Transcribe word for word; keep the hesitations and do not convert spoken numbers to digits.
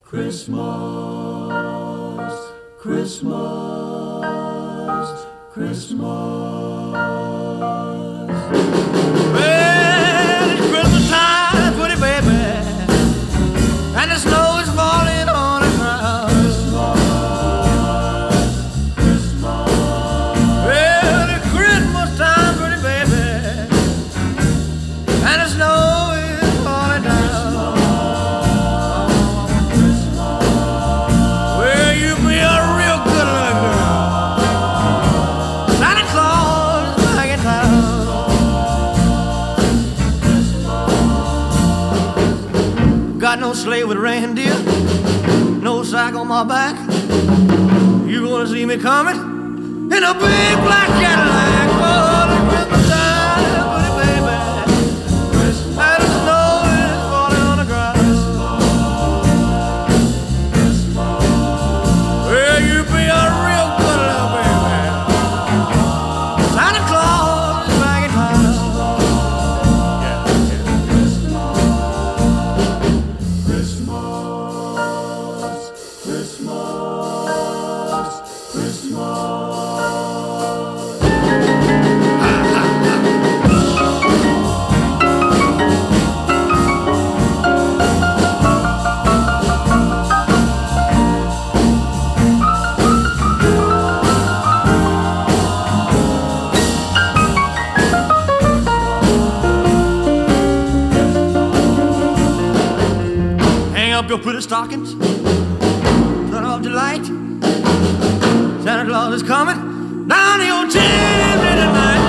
Christmas, Christmas, Christmas. Well, it's Christmas time, pretty baby, and the snow is falling on the ground. Christmas, Christmas. Well, it's Christmas time, pretty baby, and the snow is falling down. Got no sleigh with reindeer, no sack on my back. You gonna see me coming in a big black Cadillac. Oh, the Christmas time, pretty baby, and the snow is falling on the ground. Well, you be a real good little baby. Santa Claus is back in town. Your pretty stockings, turn off the light. Santa Claus is coming down your chimney tonight.